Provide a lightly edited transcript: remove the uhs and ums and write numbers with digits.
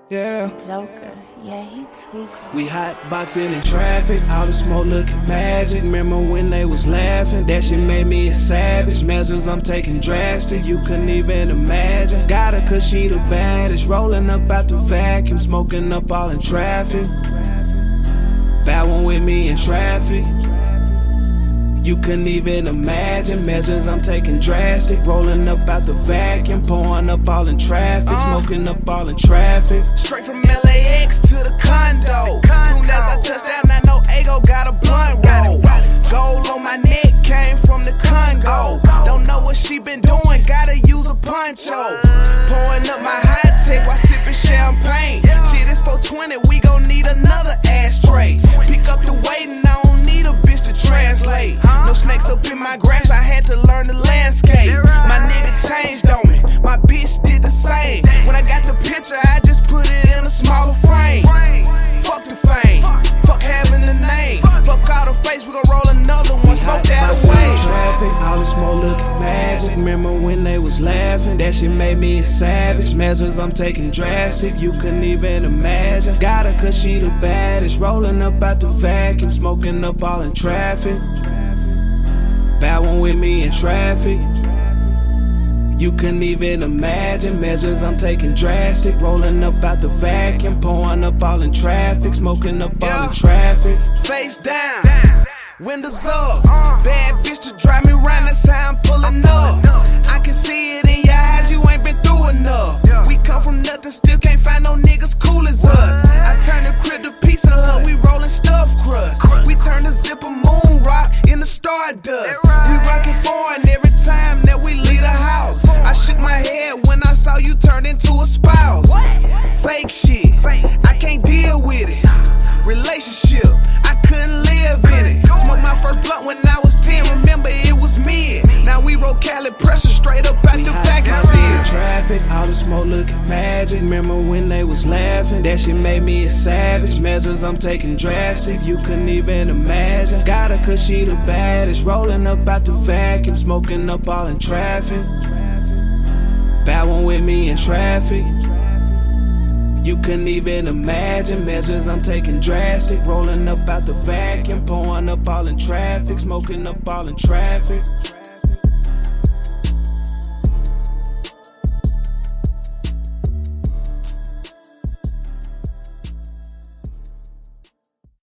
Yeah. Joker, yeah, he too cool. We hot boxing in traffic, all the smoke looking magic. Remember when they was laughing? That shit made me a savage. Measures I'm taking drastic, you couldn't even imagine. Got her cause she the baddest, rolling up out the vacuum, smoking up all in traffic. Bad one with me in traffic. You couldn't even imagine. Measures I'm taking drastic, rolling up out the vacuum, pouring up all in traffic, smoking up all in traffic. Straight from LAX to the condo. Soon as I touch down, I know Ago got a blunt roll. Gold on my neck came from the Congo. Don't know what she been doing, gotta use a poncho. Pouring up my high tech while sipping champagne. Shit, it's 420, we gon' need another ashtray. Pick up the weight and I don't need a bitch to translate. No snakes up in my grass, I had to learn the landscape. My nigga changed on me, my bitch did the same. When I got the picture, I just put it in a smaller frame. Fuck the fame, fuck having the name. Fuck all the face, we gon' roll another one, smoke that away. Traffic, all the smoke looking magic. Remember when they was laughing? That shit made me a savage. Measures I'm taking drastic, you couldn't even imagine. Got her cause she the baddest, rolling up out the vacuum, smoking up all in traffic. Bad one with me in traffic. You couldn't even imagine. Measures I'm taking drastic, rolling up out the vacuum, pouring up all in traffic, smoking up all in traffic. Face down, windows up. Bad bitch to drive me round, that's how I'm pulling up. I can see it in your eyes, you ain't been through enough. We come from nothing, still can't find no niggas cool as us. I turn the crib to Pizza Hut, we rollin' stuffed crust. We turn the zipper moon rock into stardust. We rockin' foreign every time that we leave the house. I shook my head when I saw you turn into a spouse. Fake shit, I can't deal with it. Relationship, I couldn't live in it. Smoked my first blunt when I was 10, remember it was mid. Now we roll Cali pressure straight up out the vacuum seal. Traffic, all the smoke looking magic. Remember when they was laughing? That shit made me a savage. Measures I'm taking drastic, you couldn't even imagine. Got her cause she the baddest, rolling up out the vacuum, smoking up all in traffic. Bad one with me in traffic. You couldn't even imagine. Measures I'm taking drastic, rolling up out the vacuum, pouring up all in traffic, smoking up all in traffic.